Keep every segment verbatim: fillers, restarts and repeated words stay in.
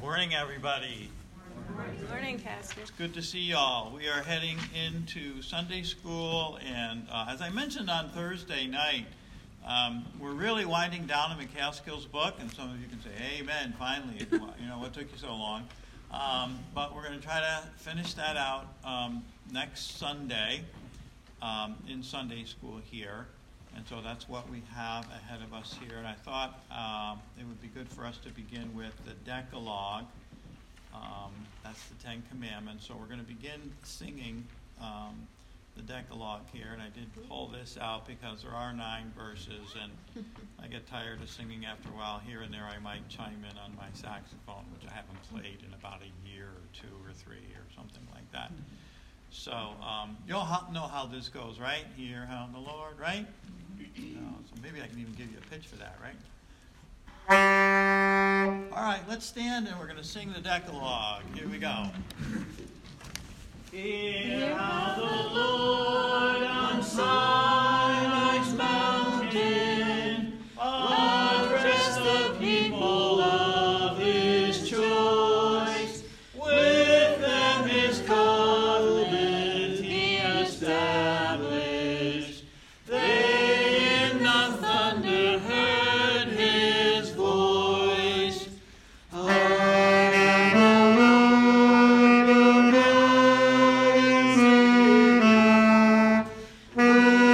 Morning, everybody. Good morning, Pastor. It's good to see y'all. We are heading into Sunday school, and uh, as I mentioned on Thursday night, um, we're really winding down the McCaskill's book, and some of you can say, amen, finally. You know, what took you so long? Um, but we're going to try to finish that out um, next Sunday um, in Sunday school here. And so that's what we have ahead of us here. And I thought um, it would be good for us to begin with the Decalogue. Um, that's the Ten Commandments. So we're going to begin singing um, the Decalogue here. And I did pull this out because there are nine verses. And I get tired of singing after a while. Here and there I might chime in on my saxophone, which I haven't played in about a year or two or three or something like that. So um, you all know how this goes, right? Hear how the Lord, right? You know, so maybe I can even give you a pitch for that, right? All right, let's stand and we're going to sing the Decalogue. Here we go. Hear how the Lord on Sinai's mountain addressed the people of his choice. With them his covenant he established. They in the thunder heard his voice. I am the Lord, your God,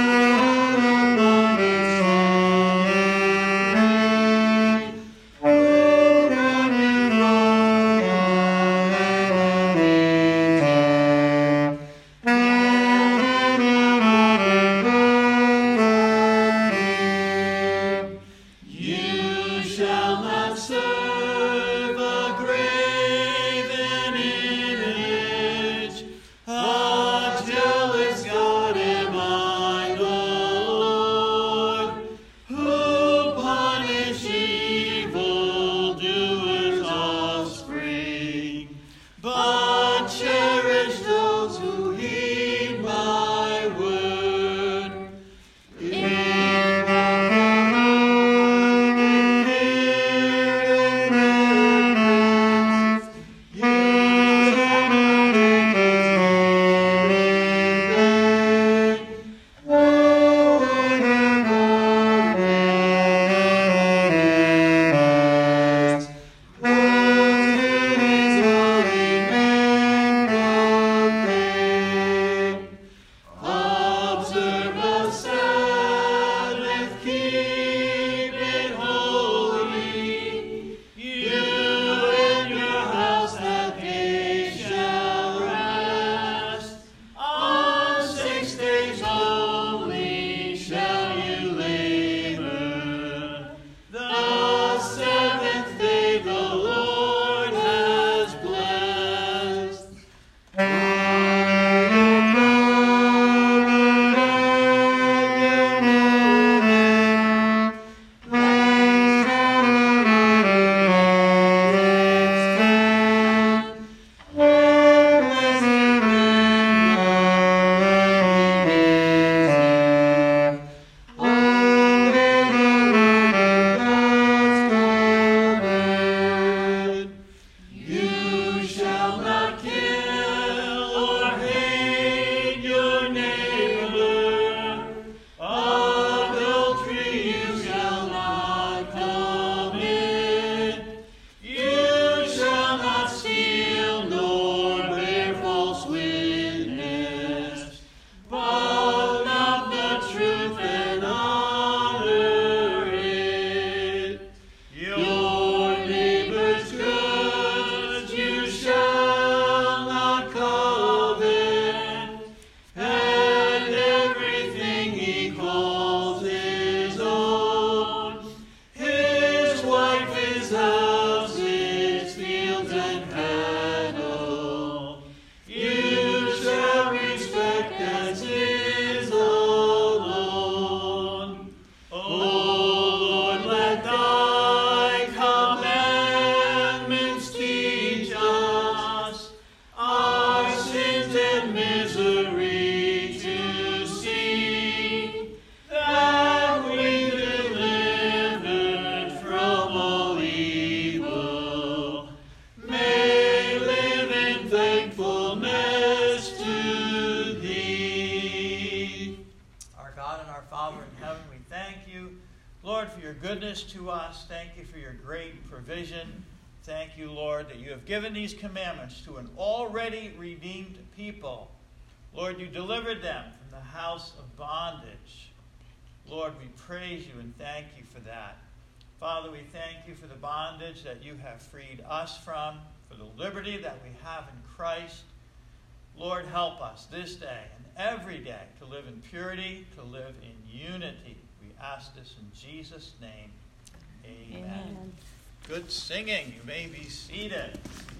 thank you, Lord, for your goodness to us. Thank you for your great provision. Thank you, Lord, that you have given these commandments to an already redeemed people. Lord, you delivered them from the house of bondage. Lord, we praise you and thank you for that. Father, we thank you for the bondage that you have freed us from, for the liberty that we have in Christ. Lord, help us this day and every day to live in purity, to live in unity. We ask this in Jesus' name. Amen. Amen. Good singing. You may be seated.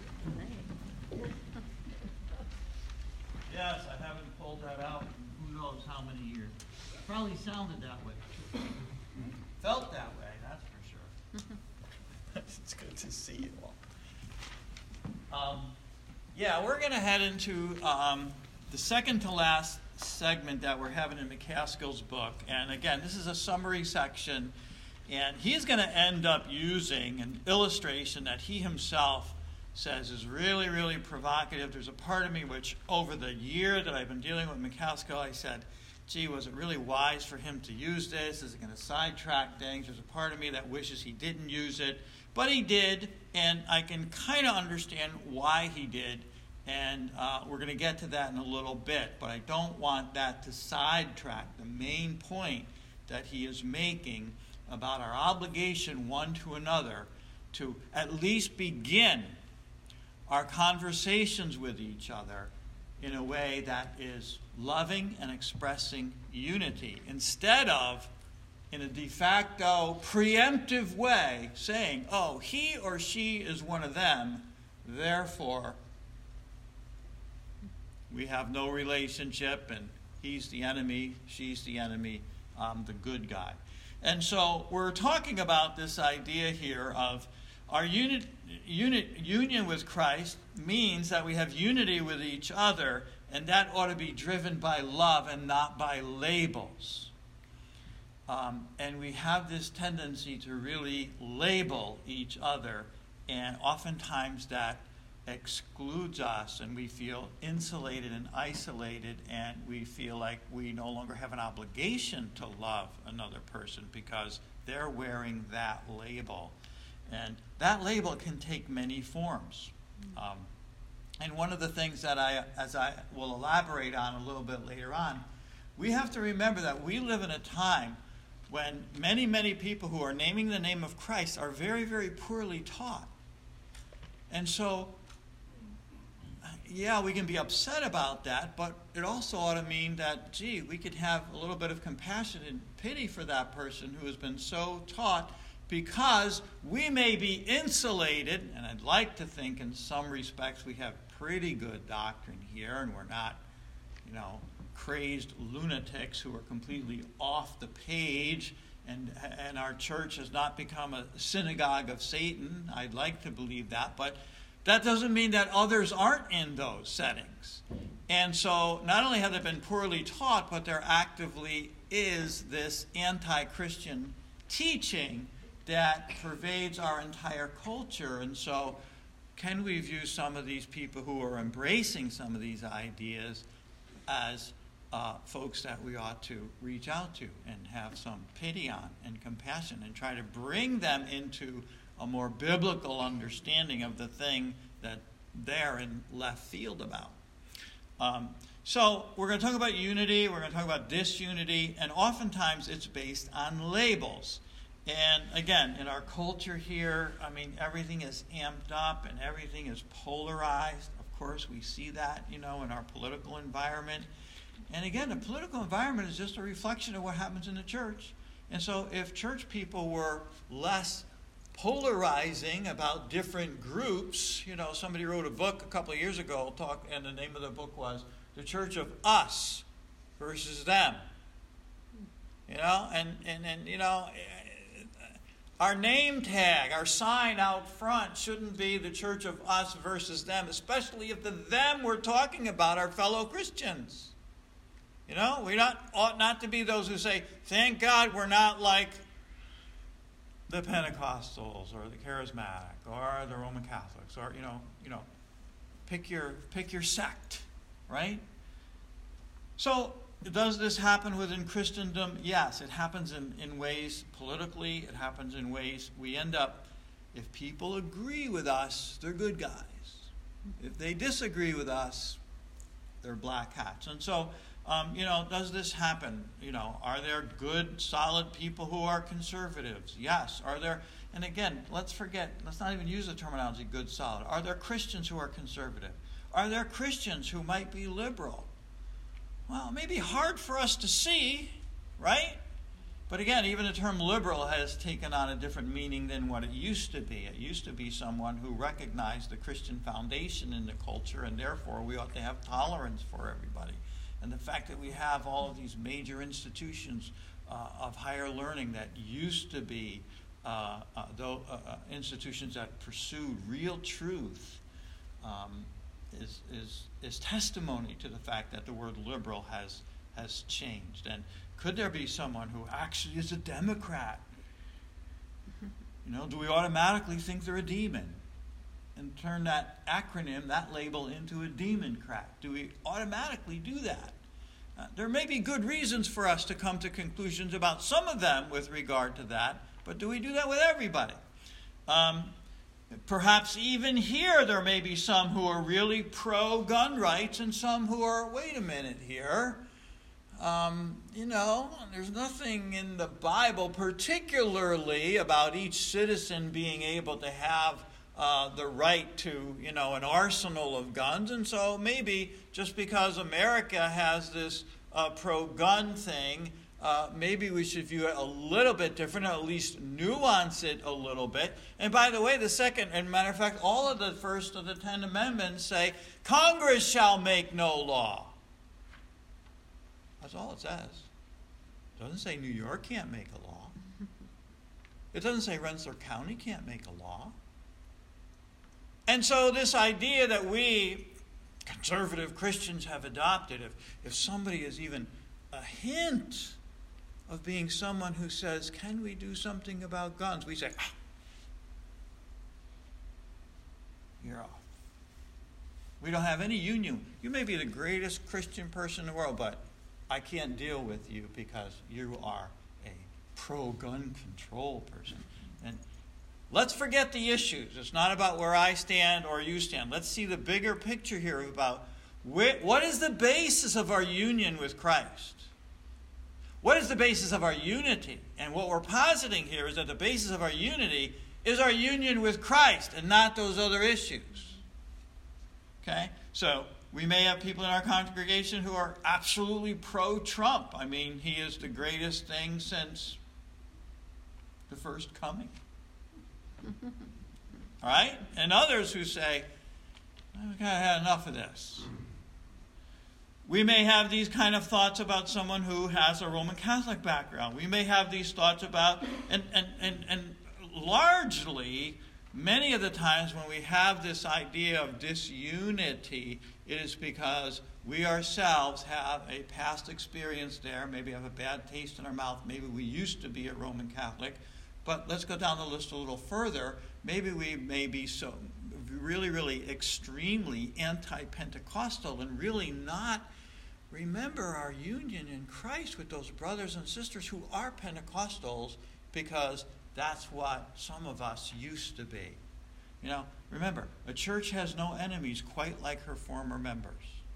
Yes, I haven't pulled that out in who knows how many years. Probably sounded that way. Felt that way, that's for sure. It's good to see you all. Um, yeah, we're going to head into um, the second to last segment that we're having in McCaskill's book. And again, this is a summary section. And he's going to end up using an illustration that he himself says is really, really provocative. There's a part of me which, over the year that I've been dealing with McCaskill, I said, gee, was it really wise for him to use this? Is it going to sidetrack things? There's a part of me that wishes he didn't use it. But he did, and I can kind of understand why he did. And uh, we're going to get to that in a little bit. But I don't want that to sidetrack the main point that he is making about our obligation one to another to at least begin our conversations with each other in a way that is loving and expressing unity, instead of in a de facto preemptive way saying, oh, he or she is one of them, therefore we have no relationship, and he's the enemy, she's the enemy, I'm the good guy. And so we're talking about this idea here of our unit, unit, union with Christ means that we have unity with each other, and that ought to be driven by love and not by labels. Um, and we have this tendency to really label each other, and oftentimes that excludes us, and we feel insulated and isolated, and we feel like we no longer have an obligation to love another person because they're wearing that label. And that label can take many forms. Um, and one of the things that I, as I will elaborate on a little bit later on, we have to remember that we live in a time when many, many people who are naming the name of Christ are very, very poorly taught. And so, yeah, we can be upset about that, but it also ought to mean that, gee, we could have a little bit of compassion and pity for that person who has been so taught, because we may be insulated, and I'd like to think in some respects we have pretty good doctrine here, and we're not, you know, crazed lunatics who are completely off the page, and and our church has not become a synagogue of Satan. I'd like to believe that, but that doesn't mean that others aren't in those settings. And so not only have they been poorly taught, but there actively is this anti-Christian teaching that pervades our entire culture. And so can we view some of these people who are embracing some of these ideas as uh, folks that we ought to reach out to and have some pity on and compassion and try to bring them into a more biblical understanding of the thing that they're in left field about? Um, so we're going to talk about unity, we're going to talk about disunity, and oftentimes it's based on labels. And again, in our culture here, I mean, everything is amped up and everything is polarized. Of course, we see that, you know, in our political environment. And again, the political environment is just a reflection of what happens in the church. And so if church people were less polarizing about different groups, you know, somebody wrote a book a couple of years ago, talk, and the name of the book was The Church of Us versus Them. You know, and, and, and you know, our name tag, our sign out front shouldn't be the Church of Us versus Them, especially if the them we're talking about are fellow Christians. You know, we not ought not to be those who say, thank God we're not like the Pentecostals or the Charismatic or the Roman Catholics, or, you know, you know, pick your pick your sect, right? So does this happen within Christendom? Yes, it happens in, in ways politically. It happens in ways we end up, if people agree with us, they're good guys. If they disagree with us, they're black hats. And so, um, you know, does this happen? You know, are there good, solid people who are conservatives? Yes. Are there, and again, let's forget, let's not even use the terminology good, solid. Are there Christians who are conservative? Are there Christians who might be liberal? Well, it may be hard for us to see, right? But again, even the term liberal has taken on a different meaning than what it used to be. It used to be someone who recognized the Christian foundation in the culture, and therefore we ought to have tolerance for everybody. And the fact that we have all of these major institutions uh, of higher learning that used to be uh, uh, though, uh, uh, institutions that pursued real truth um, is, is, is testimony to the fact that the word liberal has, has changed. And could there be someone who actually is a Democrat? You know, do we automatically think they're a demon and turn that acronym, that label, into a demon-crat? Do we automatically do that? Uh, there may be good reasons for us to come to conclusions about some of them with regard to that, but do we do that with everybody? Um, perhaps even here there may be some who are really pro-gun rights and some who are, wait a minute here, Um, you know, there's nothing in the Bible particularly about each citizen being able to have uh, the right to, you know, an arsenal of guns. And so maybe just because America has this uh, pro-gun thing, uh, maybe we should view it a little bit different, or at least nuance it a little bit. And by the way, the second, and matter of fact, all of the first of the Ten Amendments say, Congress shall make no law. That's all it says. It doesn't say New York can't make a law. It doesn't say Rensselaer County can't make a law. And so this idea that we, conservative Christians, have adopted, if, if somebody is even a hint of being someone who says, can we do something about guns? We say, ah, you're off. We don't have any union. You may be the greatest Christian person in the world, but I can't deal with you because you are a pro-gun control person. And let's forget the issues. It's not about where I stand or you stand. Let's see the bigger picture here about where, what is the basis of our union with Christ? What is the basis of our unity? And what we're positing here is that the basis of our unity is our union with Christ and not those other issues. Okay? So we may have people in our congregation who are absolutely pro-Trump. I mean, he is the greatest thing since the first coming. All right? And others who say, I've kind of had enough of this. We may have these kind of thoughts about someone who has a Roman Catholic background. We may have these thoughts about, and, and, and, and largely, many of the times when we have this idea of disunity, it is because we ourselves have a past experience there, maybe have a bad taste in our mouth, maybe we used to be a Roman Catholic, but let's go down the list a little further. Maybe we may be so really, really extremely anti-Pentecostal and really not remember our union in Christ with those brothers and sisters who are Pentecostals, because that's what some of us used to be. You know, remember, a church has no enemies quite like her former members.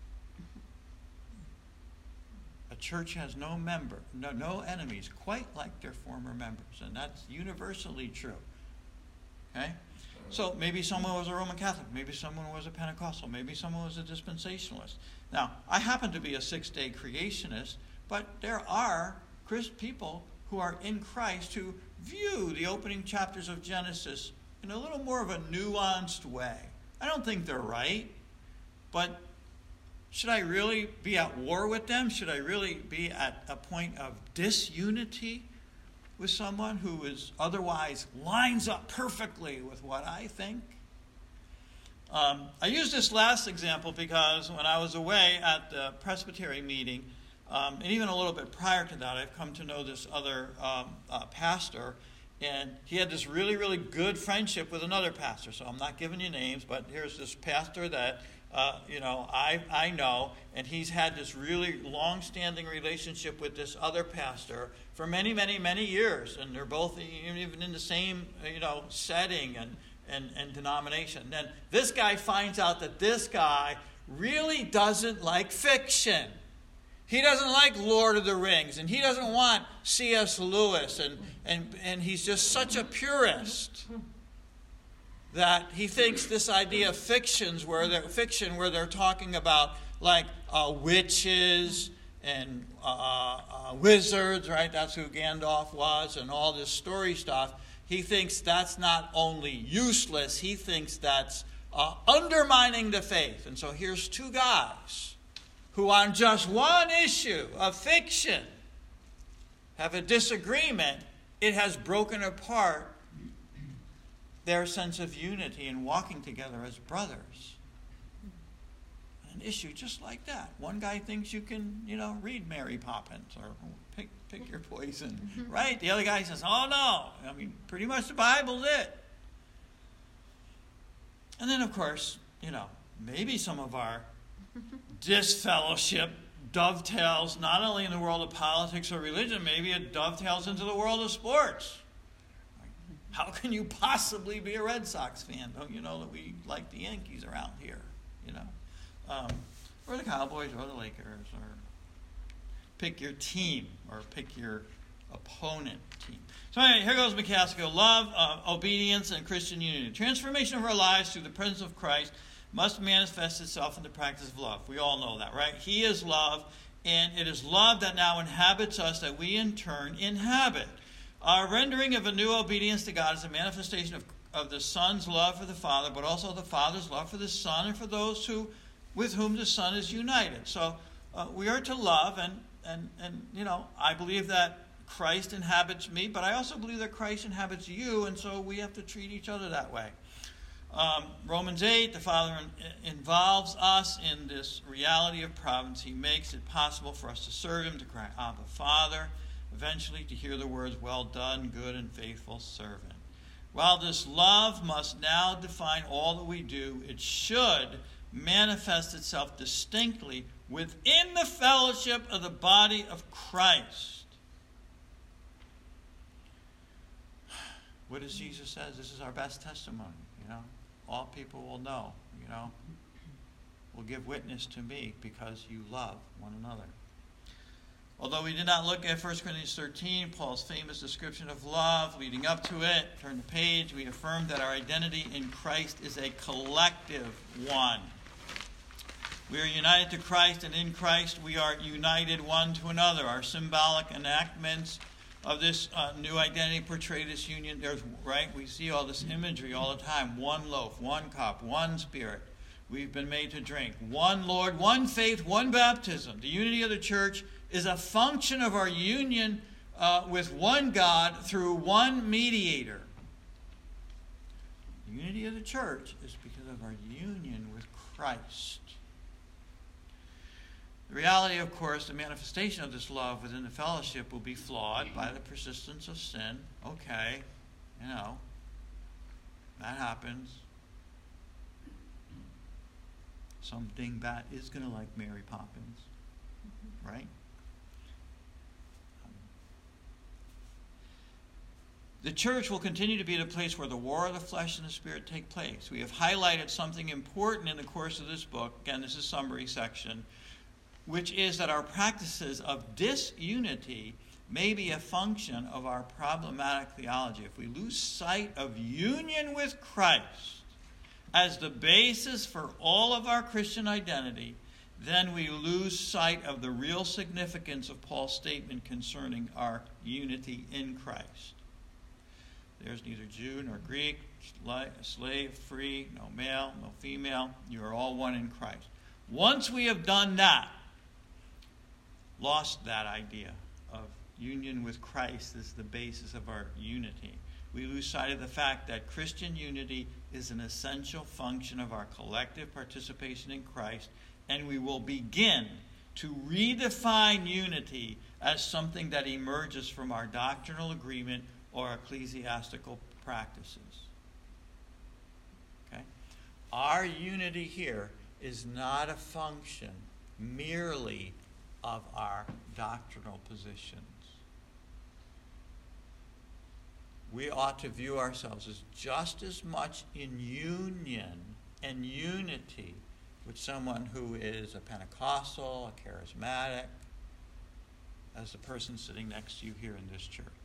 A church has no member, no, no enemies quite like their former members, and that's universally true. Okay? So maybe someone was a Roman Catholic, maybe someone was a Pentecostal, maybe someone was a dispensationalist. Now, I happen to be a six-day creationist, but there are Christ people who are in Christ who view the opening chapters of Genesis in a little more of a nuanced way. I don't think they're right, but should I really be at war with them? Should I really be at a point of disunity with someone who is otherwise lines up perfectly with what I think? Um, I use this last example because when I was away at the Presbytery meeting, um, and even a little bit prior to that, I've come to know this other um, uh, pastor, and he had this really, really good friendship with another pastor. So I'm not giving you names, but here's this pastor that uh, you know, I, I know, and he's had this really long-standing relationship with this other pastor for many, many, many years, and they're both even in the same, you know, setting and, and, and denomination. Then this guy finds out that this guy really doesn't like fiction. He doesn't like Lord of the Rings, and he doesn't want C S Lewis, and, and, and he's just such a purist that he thinks this idea of fictions where they're, fiction where they're talking about like uh, witches and uh, uh, wizards, right? That's who Gandalf was, and all this story stuff. He thinks that's not only useless, he thinks that's uh, undermining the faith. And so here's two guys who on just one issue of fiction have a disagreement. It has broken apart their sense of unity and walking together as brothers. An issue just like that. One guy thinks you can, you know, read Mary Poppins or pick pick your poison, right? The other guy says, oh no, I mean, pretty much the Bible's it. And then, of course, you know, maybe some of our disfellowship dovetails not only in the world of politics or religion, maybe it dovetails into the world of sports. How can you possibly be a Red Sox fan? Don't you know that we like the Yankees around here, you know? Um, or the Cowboys or the Lakers, or pick your team or pick your opponent team. So anyway, here goes McCaskill. Love, uh, obedience, and Christian unity. Transformation of our lives through the presence of Christ must manifest itself in the practice of love. We all know that, right? He is love, and it is love that now inhabits us that we in turn inhabit. Our rendering of a new obedience to God is a manifestation of, of the Son's love for the Father, but also the Father's love for the Son and for those who, with whom the Son is united. So uh, we are to love, and, and, and, you know, I believe that Christ inhabits me, but I also believe that Christ inhabits you, and so we have to treat each other that way. Um, Romans eight, the Father in, involves us in this reality of providence. He makes it possible for us to serve Him, to cry, Abba, Father, eventually to hear the words, well done, good and faithful servant. While this love must now define all that we do, it should manifest itself distinctly within the fellowship of the body of Christ. What does Jesus say? This is our best testimony, you know. All people will know, you know, will give witness to me because you love one another. Although we did not look at First Corinthians thirteen, Paul's famous description of love leading up to it, turn the page, we affirmed that our identity in Christ is a collective one. We are united to Christ, and in Christ we are united one to another. Our symbolic enactments of this uh, new identity portray this union. There's, right? We see all this imagery all the time. One loaf, one cup, one spirit. We've been made to drink. One Lord, one faith, one baptism. The unity of the church is a function of our union uh, with one God through one mediator. The unity of the church is because of our union with Christ. The reality, of course, the manifestation of this love within the fellowship will be flawed by the persistence of sin. Okay, you know, that happens. Some dingbat is going to like Mary Poppins, right? The church will continue to be the place where the war of the flesh and the spirit take place. We have highlighted something important in the course of this book. Again, this is summary section, which is that our practices of disunity may be a function of our problematic theology. If we lose sight of union with Christ as the basis for all of our Christian identity, then we lose sight of the real significance of Paul's statement concerning our unity in Christ. There's neither Jew nor Greek, slave, free, no male, no female. You are all one in Christ. Once we have done that, lost that idea of union with Christ as the basis of our unity, we lose sight of the fact that Christian unity is an essential function of our collective participation in Christ, and we will begin to redefine unity as something that emerges from our doctrinal agreement or ecclesiastical practices. Okay? Our unity here is not a function merely of our doctrinal positions. We ought to view ourselves as just as much in union and unity with someone who is a Pentecostal, a charismatic, as the person sitting next to you here in this church.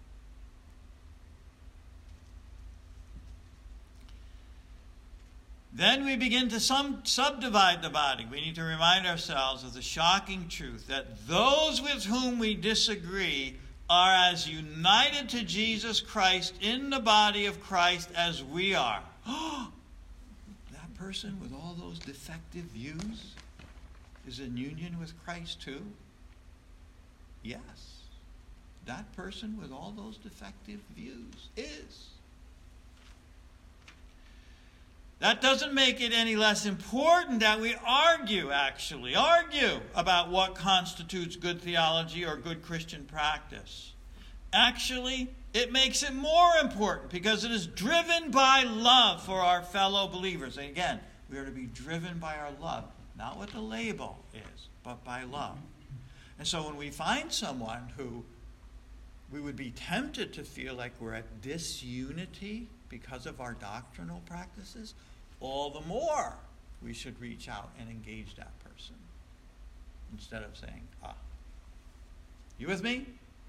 Then we begin to sum, subdivide the body. We need to remind ourselves of the shocking truth that those with whom we disagree are as united to Jesus Christ in the body of Christ as we are. That person with all those defective views is in union with Christ too? Yes. That person with all those defective views is. That doesn't make it any less important that we argue, actually, argue about what constitutes good theology or good Christian practice. Actually, it makes it more important because it is driven by love for our fellow believers. And again, we are to be driven by our love, not what the label is, but by love. And so when we find someone who we would be tempted to feel like we're at disunity because of our doctrinal practices, all the more we should reach out and engage that person instead of saying, ah. You with me?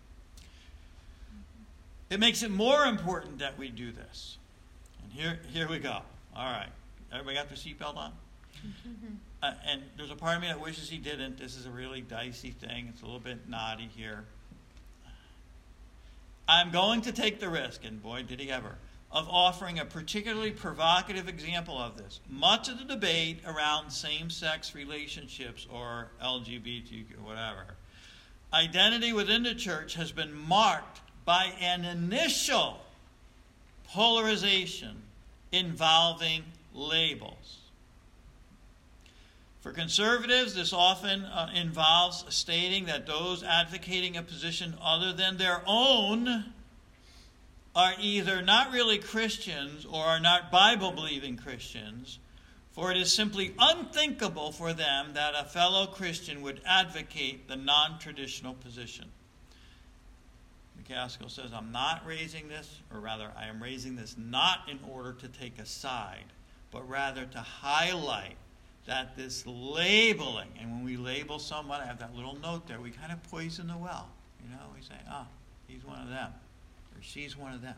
It makes it more important that we do this. And here, here we go. All right. Everybody got their seatbelt on? uh, and there's a part of me that wishes he didn't. This is a really dicey thing. It's a little bit naughty here. I'm going to take the risk, and boy, did he ever, of offering a particularly provocative example of this. Much of the debate around same-sex relationships or L G B T Q, whatever, identity within the church has been marked by an initial polarization involving labels. For conservatives, this often uh, involves stating that those advocating a position other than their own are either not really Christians or are not Bible-believing Christians, for it is simply unthinkable for them that a fellow Christian would advocate the non-traditional position. McCaskill says, I'm not raising this, or rather, I am raising this not in order to take a side, but rather to highlight that this labeling, and when we label someone, I have that little note there, we kind of poison the well. You know, we say, ah, he's one of them, or she's one of them.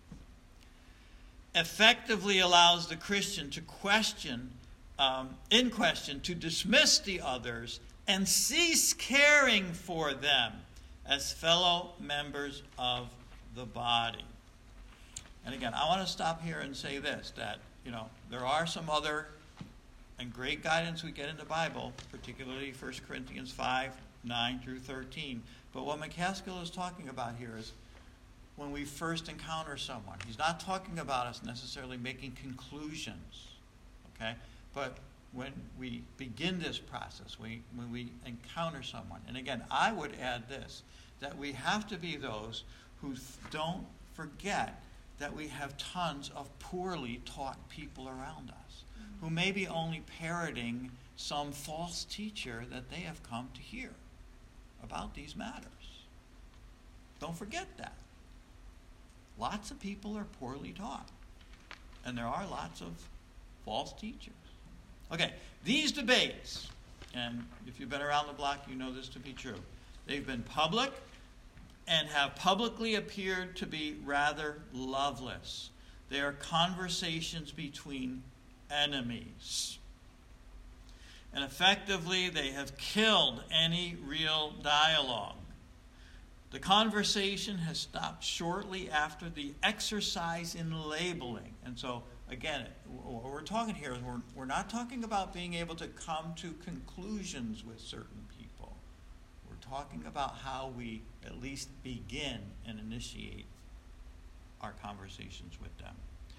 Effectively allows the Christian to question, um, in question, to dismiss the others and cease caring for them as fellow members of the body. And again, I want to stop here and say this, that, you know, there are some other and great guidance we get in the Bible, particularly First Corinthians five, nine through thirteen. But what McCaskill is talking about here is when we first encounter someone. He's not talking about us necessarily making conclusions, okay? But when we begin this process, we, when we encounter someone, and again, I would add this, that we have to be those who don't forget that we have tons of poorly taught people around us, who may be only parroting some false teacher that they have come to hear about these matters. Don't forget that. Lots of people are poorly taught, and there are lots of false teachers. Okay, these debates, and if you've been around the block, you know this to be true. They've been public and have publicly appeared to be rather loveless. They are conversations between enemies. And effectively, they have killed any real dialogue. The conversation has stopped shortly after the exercise in labeling. And so, again, what we're talking here is we're, we're not talking about being able to come to conclusions with certain people. We're talking about how we at least begin and initiate our conversations with them.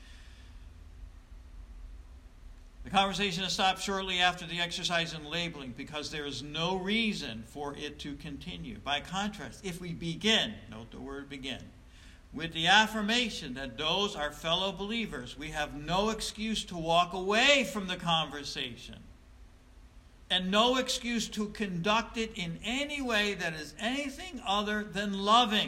The conversation has stopped shortly after the exercise in labeling because there is no reason for it to continue. By contrast, if we begin, note the word begin, with the affirmation that those are fellow believers, we have no excuse to walk away from the conversation. and no excuse to conduct it in any way that is anything other than loving.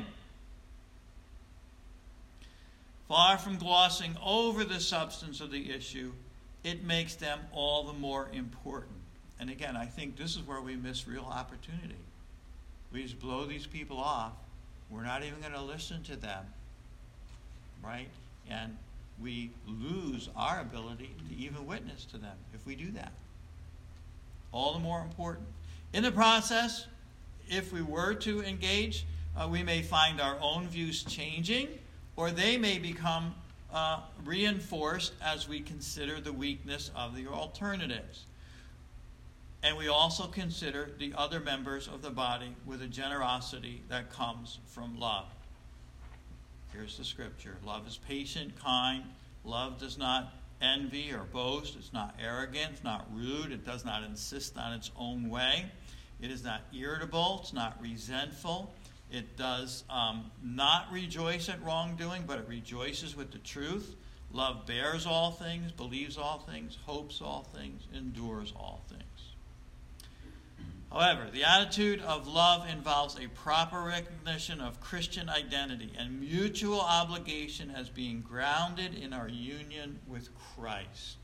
Far from glossing over the substance of the issue, it makes them all the more important. And again, I think this is where we miss real opportunity. We just blow these people off. We're not even going to listen to them, right? And we lose our ability to even witness to them if we do that. All the more important. In the process, if we were to engage, uh, we may find our own views changing, or they may become uh, reinforced as we consider the weakness of the alternatives. And we also consider the other members of the body with a generosity that comes from love. Here's the scripture. Love is patient, kind. Love does not envy or boast. It's not arrogant. It's not rude. It does not insist on its own way. It is not irritable. It's not resentful. It does um, not rejoice at wrongdoing, but it rejoices with the truth. Love bears all things, believes all things, hopes all things, endures all things. However, the attitude of love involves a proper recognition of Christian identity and mutual obligation as being grounded in our union with Christ.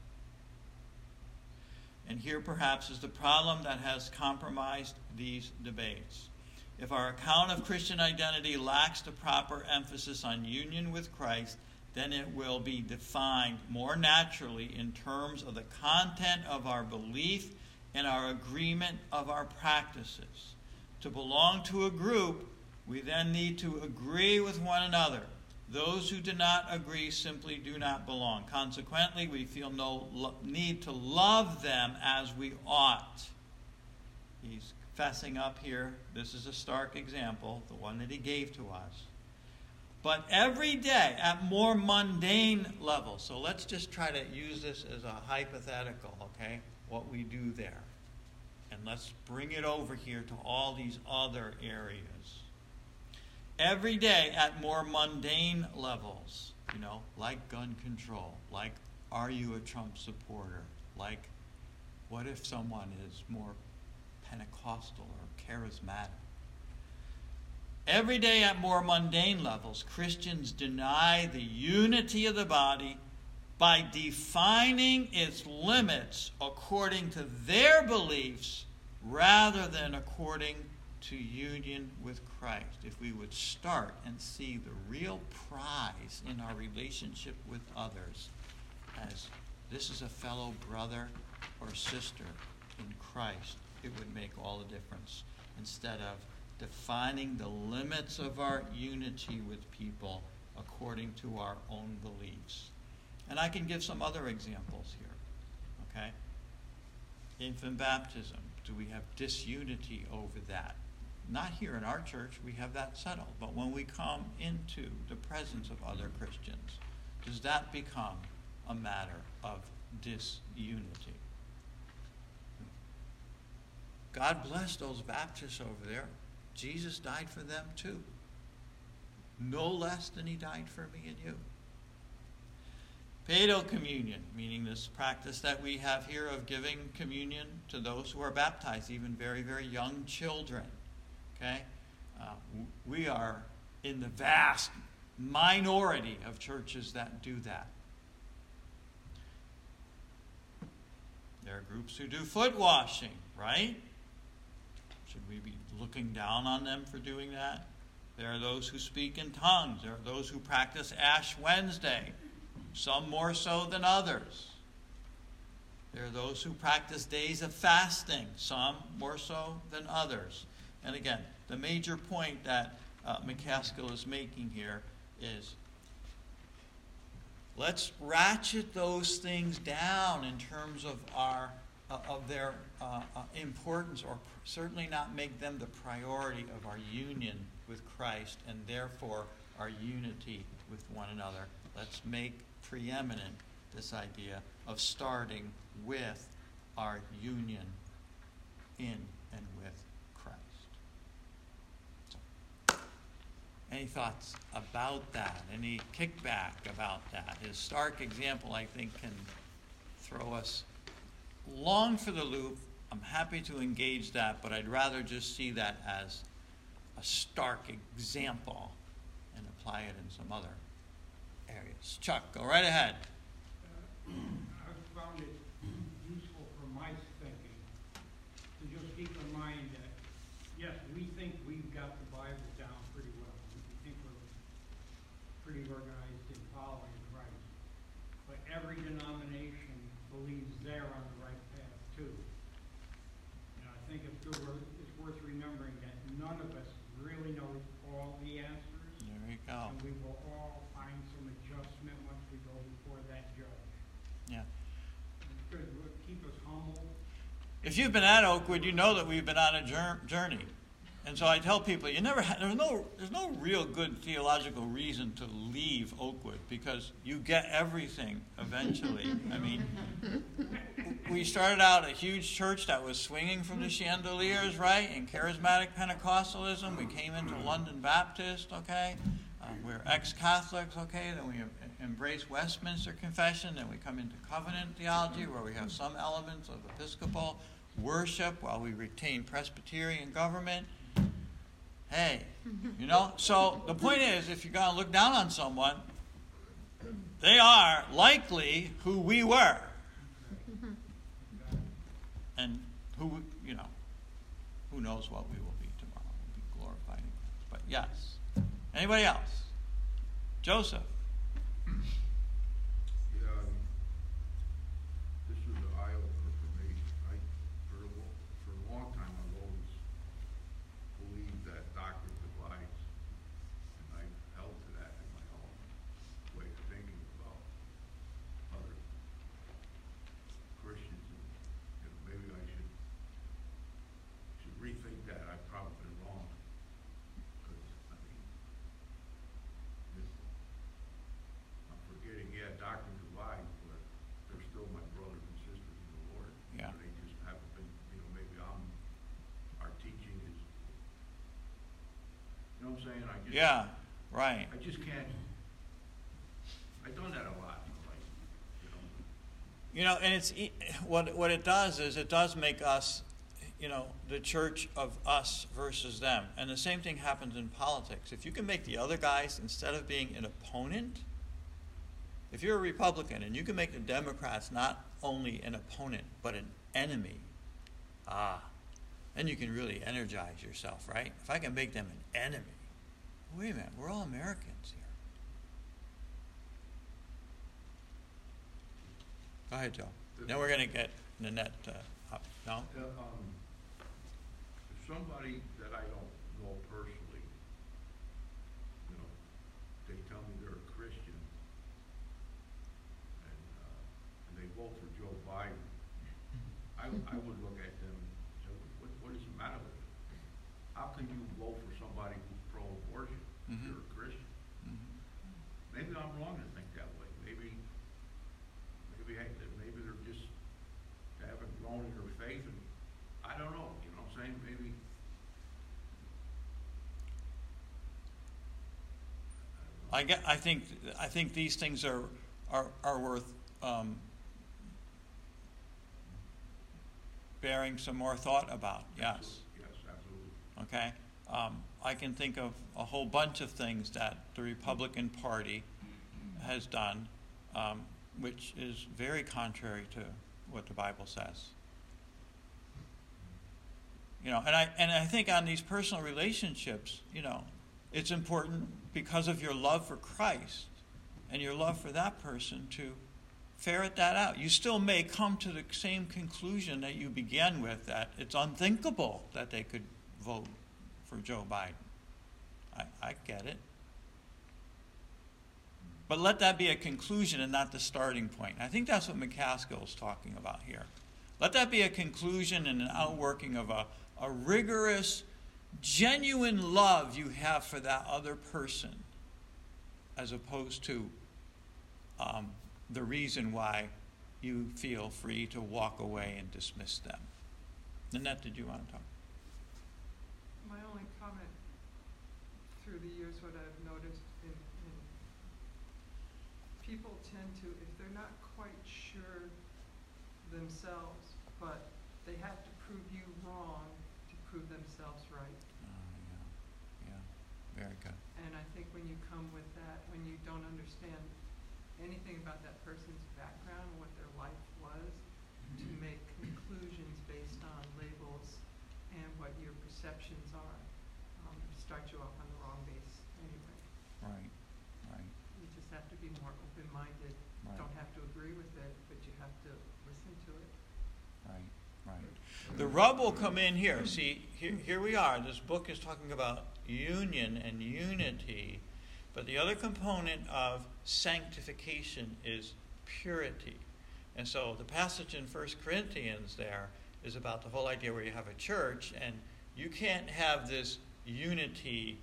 And here perhaps is the problem that has compromised these debates. If our account of Christian identity lacks the proper emphasis on union with Christ, then it will be defined more naturally in terms of the content of our belief and our agreement of our practices. To belong to a group, we then need to agree with one another. Those who do not agree simply do not belong. Consequently, we feel no lo- need to love them as we ought. He's fessing up here. This is a stark example, the one that he gave to us. But every day at more mundane levels, so let's just try to use this as a hypothetical, okay? What we do there. And let's bring it over here to all these other areas. Every day at more mundane levels, you know, like gun control, like are you a Trump supporter, like what if someone is more Pentecostal or charismatic. Every day at more mundane levels, Christians deny the unity of the body by defining its limits according to their beliefs rather than according to union with Christ. If we would start and see the real prize in our relationship with others as this is a fellow brother or sister in Christ, it would make all the difference instead of defining the limits of our unity with people according to our own beliefs. And I can give some other examples here, okay? Infant baptism, do we have disunity over that? Not here in our church, we have that settled. But when we come into the presence of other Christians, does that become a matter of disunity? God bless those Baptists over there. Jesus died for them too. No less than he died for me and you. Paedo communion, meaning this practice that we have here of giving communion to those who are baptized, even very, very young children. Okay? Uh, we are in the vast minority of churches that do that. There are groups who do foot washing, right? Should we be looking down on them for doing that? There are those who speak in tongues. There are those who practice Ash Wednesday, some more so than others. There are those who practice days of fasting, some more so than others. And again, the major point that uh, McCaskill is making here is let's ratchet those things down in terms of our uh, of their uh, uh, importance, or pr- certainly not make them the priority of our union with Christ and therefore our unity with one another. Let's make preeminent this idea of starting with our union in and with Christ. So, any thoughts about that? Any kickback about that? His stark example, I think, can throw us long for the loop I'm happy to engage that, but I'd rather just see that as a stark example and apply it in some other areas. Chuck, go right ahead. Uh, I've found it useful for my thinking to just keep in mind that, yes, we think we've got the Bible down pretty well. We think we're pretty organized in following Christ. But every denomination believes they're on the right path, too. And I think it's good, it's worth remembering that none of us really knows all the answers. There you go. And we will all find some adjustment once we go before that judge. Yeah. It's good, it'll keep us humble. If you've been at Oakwood, you know that we've been on a jour- journey. And so I tell people, you never ha- there's no there's no real good theological reason to leave Oakwood, because you get everything eventually. I mean, we started out a huge church that was swinging from the chandeliers, right? In charismatic Pentecostalism, we came into London Baptist, okay? Uh, we're ex-Catholics, okay? Then we embrace Westminster Confession. Then we come into covenant theology, where we have some elements of Episcopal worship while we retain Presbyterian government. Hey, you know, so the point is, if you're going to look down on someone, they are likely who we were. And who, you know, who knows what we will be tomorrow. We'll be glorified in Christ. But yes. Anybody else? Joseph. Yeah, um, this was an eye-opener for me. I, for a, lo- for a long time, I've always believed that doctrine divides, and I held to that in my own way of thinking about other Christians. And, you know, maybe I should should rethink that. I've probably been wrong, because I mean, you know, I'm forgetting, yeah, doctrine divides, but they're still my brothers and sisters in the Lord. Yeah. They just haven't been, you know, maybe I'm, our teaching is, you know what I'm saying? I just, Yeah, right. I just can't, I've done that a lot, like, you know. You know, and it's e- what what it does is it does make us, you know, the church of us versus them. And the same thing happens in politics. If you can make the other guys, instead of being an opponent, if you're a Republican and you can make the Democrats not only an opponent but an enemy, ah, then you can really energize yourself, right? If I can make them an enemy, wait a minute, we're all Americans here. Go ahead, Joe. Then we're going to get Nanette uh, up. No? Uh, um, if somebody that I don't know personally, you know, they tell me they're a Christian, and, uh, and they vote for Joe Biden, I, I would look at them and say, what, what is the matter with it? How can you vote for somebody who's pro-abortion if Mhm. you're a Christian? Mhm. Maybe I'm wrong to think that way. Maybe, maybe, I- maybe they're just, they haven't grown in their faith, and I don't know, you know what I'm saying? Maybe. I get. I think. I think these things are are are worth um, bearing some more thought about. Yes. Yes, absolutely. Okay. Um, I can think of a whole bunch of things that the Republican Party has done, um, which is very contrary to what the Bible says. You know, and I and I think on these personal relationships, you know, it's important because of your love for Christ and your love for that person to ferret that out. You still may come to the same conclusion that you began with, that it's unthinkable that they could vote for Joe Biden. I, I get it. But let that be a conclusion and not the starting point. I think that's what McCaskill is talking about here. Let that be a conclusion and an outworking of a, a rigorous, genuine love you have for that other person, as opposed to um, the reason why you feel free to walk away and dismiss them. Nanette, did you want to talk? My only comment through the years, what I've noticed in, in people tend to, if they're not quite sure themselves, but they have to prove you wrong to prove themselves right. Oh, yeah, yeah, very good. And I think when you come with that, when you don't understand anything about that person's background, what their life was, to make conclusions based on labels and what your perceptions are, um, start you off on the wrong base anyway. Right, right, You just have to be more open-minded. Right. Don't have to agree with it, but you have to listen to it. right, right. The rub will come in here. See, here, here we are. This book is talking about union and unity, but the other component of sanctification is purity. And so the passage in First Corinthians there is about the whole idea where you have a church, and you can't have this unity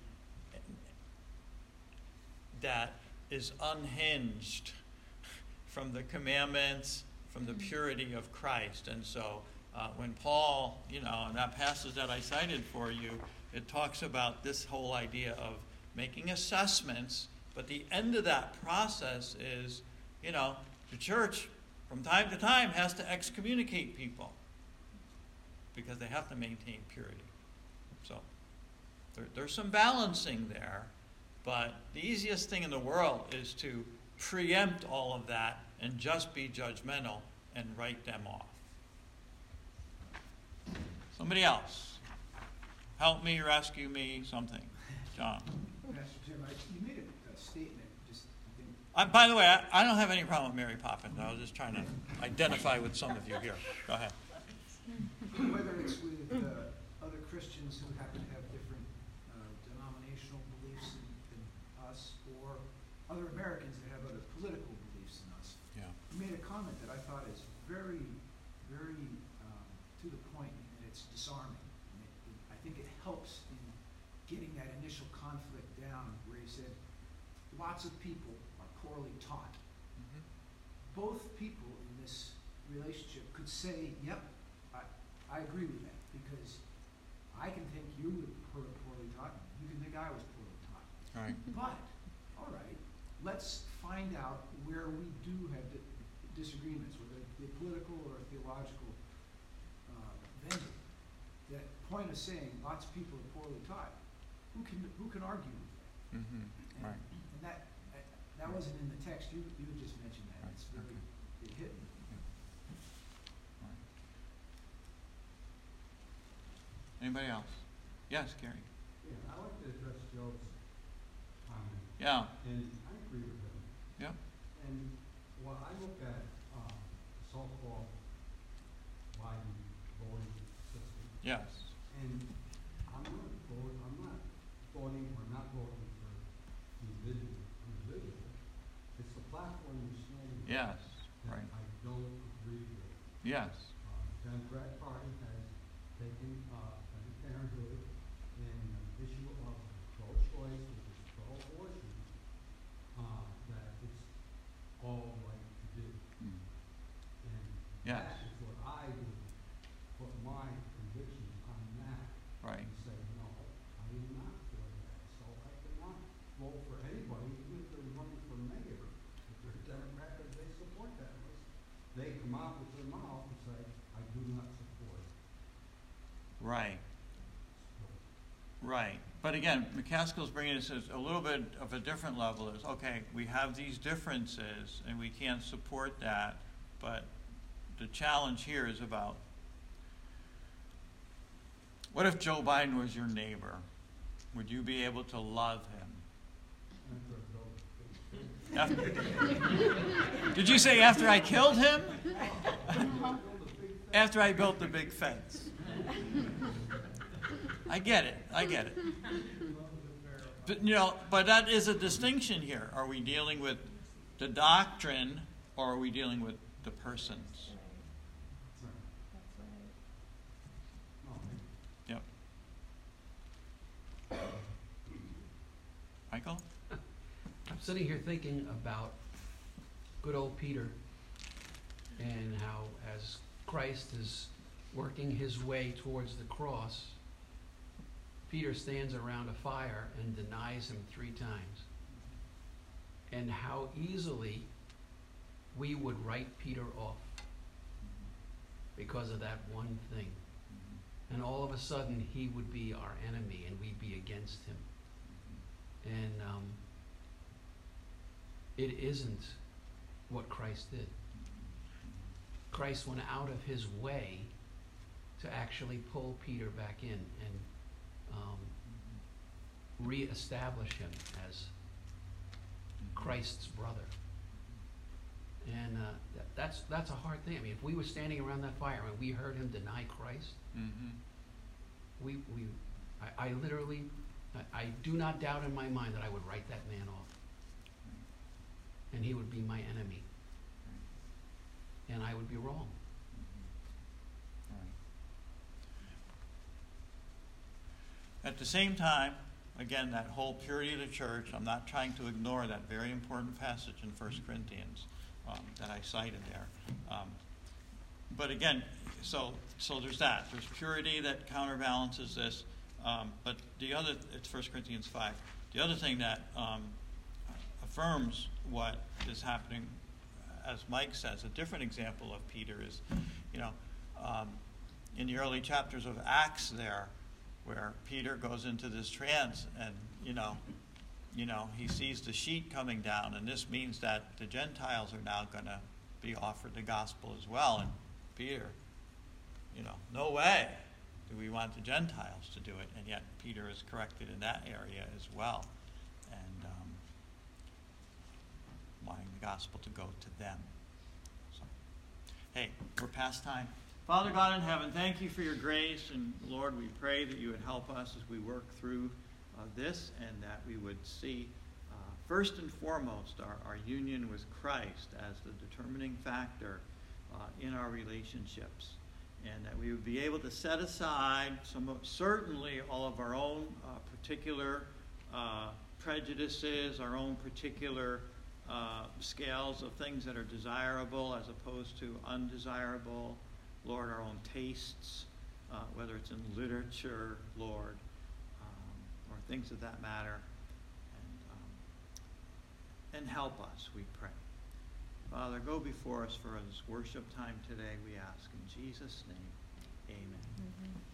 that is unhinged from the commandments, from the purity of Christ. And so uh, when Paul, you know, in that passage that I cited for you, it talks about this whole idea of making assessments, but the end of that process is, you know, the church from time to time has to excommunicate people because they have to maintain purity. So there, there's some balancing there, but the easiest thing in the world is to preempt all of that and just be judgmental and write them off. Somebody else. Help me, rescue me, something. John. Pastor Tim, I, you made a, a statement, just, I think, I, by the way, I, I don't have any problem with Mary Poppins. I was just trying to identify with some of you here. Go ahead. whether it's with uh, other Christians who happen to have different uh, denominational beliefs than, than us, or other Americans that have other political beliefs than us. Yeah. You made a comment that I thought is very, very um, to the point, and it's disarming. And it, it, I think it helps in getting that initial conflict down, where he said, lots of people are poorly taught. Mm-hmm. Both people in this relationship could say, yep, I, I agree with that, because I can think you were poorly taught, you can think I was poorly taught. Right. But, all right, let's find out where we do have di- disagreements, whether it be political or theological uh, venue. That point of saying lots of people are poorly taught, who can who can argue with that? Mm-hmm. And, Right. and that that- that wasn't in the text. You you had just mentioned that. Right. It's very it hit me. Right. Anybody else? Yes, Gary. Yeah, I like to address Joe's comment, Yeah. and I agree with him. Yeah. And when I look at uh, so-called Biden voting system, Yes. and I'm not voting, I'm not voting or not voting for individual, individual. It's the platform you're standing on Yes. that Right. I don't agree with. Yes. Uh, the Democrat Party has taken uh, Planned Parenthood and the issue of pro-choice, which is pro-abortion, uh, that it's all right to do. Mm. And Yes. that is what I would put my convictions on that Right. and say, no, I am not for that. So I cannot vote for anybody, even if they're running for mayor, if they're a Democrat, if they support that list. They come out with their mouth and say, I do not support it. Right. So, Right. But again, McCaskill's bringing us a little bit of a different level. Is okay, we have these differences and we can't support that, but the challenge here is about what if Joe Biden was your neighbor? Would you be able to love him? after I vote. After, did you say after I killed him? After I built the big fence. I get it. I get it. But, you know, but that is a distinction here. Are we dealing with the doctrine or are we dealing with the persons? No, Yep. Michael? I'm sitting here thinking about good old Peter and how as Christ is working his way towards the cross, Peter stands around a fire and denies him three times. And how easily we would write Peter off. because of that one thing. And all of a sudden, he would be our enemy and we'd be against him. And um, it isn't what Christ did. Christ went out of his way to actually pull Peter back in and um, reestablish him as Christ's brother. And uh, that, that's that's a hard thing. I mean, if we were standing around that fire and we heard him deny Christ, Mm-hmm. we we I, I literally I, I do not doubt in my mind that I would write that man off, and he would be my enemy, and I would be wrong. At the same time, again, that whole purity of the church, I'm not trying to ignore that very important passage in First Corinthians um, that I cited there. Um, but again, so so there's that. There's purity that counterbalances this. Um, but the other, it's First Corinthians five. The other thing that um, affirms what is happening, as Mike says, a different example of Peter is, you know, um, in the early chapters of Acts there, where Peter goes into this trance and, you know, you know, he sees the sheet coming down, and this means that the Gentiles are now going to be offered the gospel as well. And Peter, you know, no way do we want the Gentiles to do it. And yet Peter is corrected in that area as well, and um, wanting the gospel to go to them. So, hey, we're past time. Father God in heaven, thank you for your grace, and Lord, we pray that you would help us as we work through uh, this, and that we would see uh, first and foremost our, our union with Christ as the determining factor uh, in our relationships, and that we would be able to set aside some of, certainly all of our own uh, particular uh, prejudices, our own particular uh, scales of things that are desirable as opposed to undesirable. Lord, our own tastes, uh, whether it's in literature, Lord, um, or things of that matter, and, um, and help us, we pray. Father, go before us for this worship time today, we ask. In Jesus' name, amen. Mm-hmm.